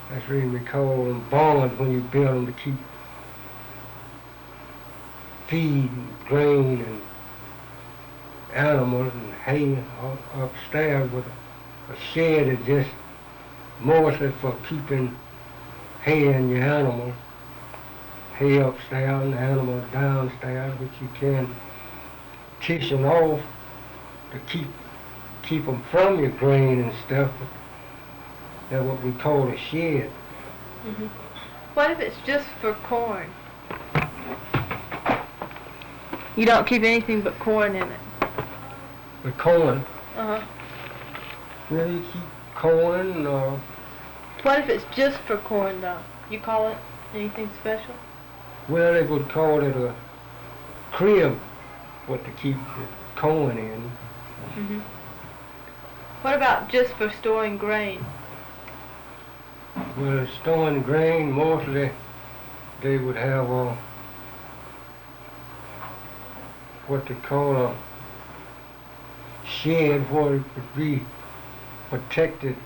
That's the reason we call them barns when you build them to keep feed and grain and animals and hay upstairs, with a shed is just mostly for keeping hay and your animals. Hay upstairs and the animals downstairs, which you can tissue off to keep them from your grain and stuff. That's what we call a shed. Mm-hmm. What if it's just for corn? You don't keep anything but corn in it. With corn? Uh-huh. Well, you keep corn or... What if it's just for corn, though? You call it anything special? Well, they would call it a crib, what to keep the corn in. Mm-hmm. What about just for storing grain? Well, storing grain, mostly they would have what they call a shed where it would be protected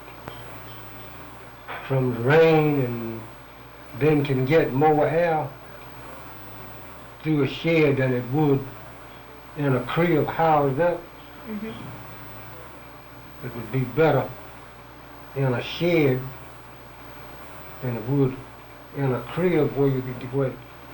from the rain and then can get more air through a shed than it would in a crib housed up. Mm-hmm. It would be better in a shed than it would in a crib where you could do it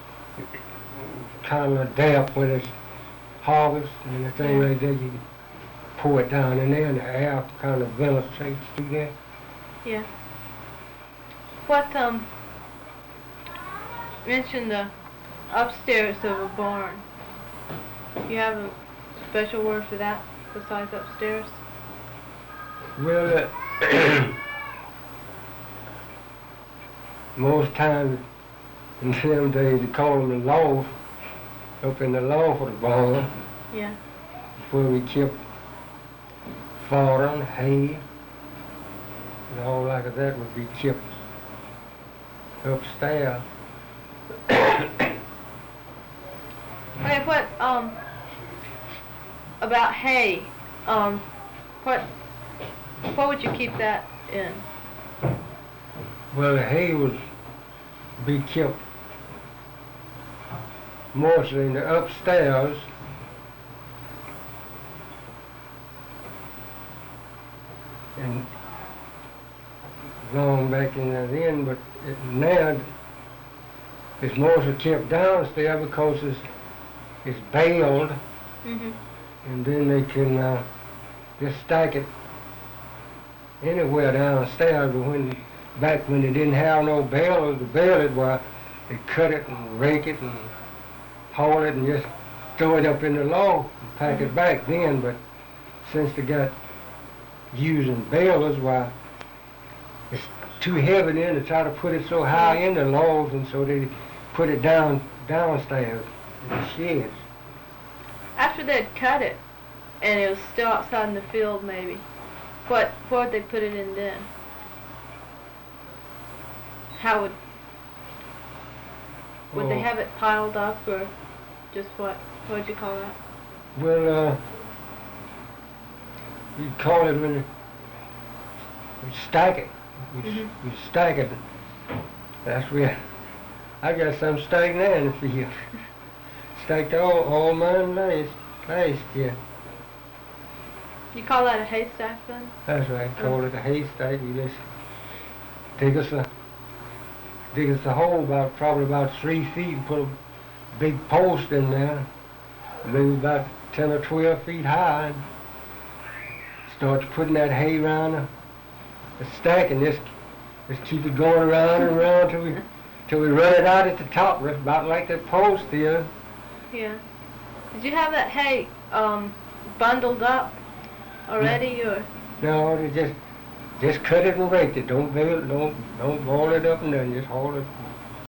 kind of damp when it's harvest and the thing like that. You can pour it down in there and the air kind of ventilates through there. Yeah. What, mention the upstairs of a barn. You have a special word for that besides upstairs? Well, most times in them days they call them the loft, up in the loft of the barn. Yeah. Where we kept fodder and hay and all like that would be kept upstairs. Okay, what, about hay, what would you keep that in? Well, the hay would be kept mostly in the upstairs. And long back in the end, but now it's mostly kept downstairs because it's baled, Mm-hmm. and then they can just stack it anywhere downstairs. But back when they didn't have no balers to bale it, well, they cut it and rake it and haul it and just throw it up in the loft and pack it back then. But since they got using balers, why it's too heavy then to try to put it so high in the logs, and so they put it downstairs in the sheds. After they'd cut it, and it was still outside in the field maybe, what would they put it in then? How would they have it piled up, or just what would you call that? Well, you'd call it when you stack it. You stack it. That's where I got some stacked now in the field. Stacked all mine last year. You call that a haystack then? That's right. Call it a haystack. You just dig us a hole probably about 3 feet and put a big post in there, maybe about 10 or 12 feet high, and start putting that hay around the stack and just keep it going around and around till we run it out at the top, about like that post there. Yeah. Did you have that hay bundled up already, or? No, they just cut it and rake it. Don't bale it, don't boil it up and then just haul it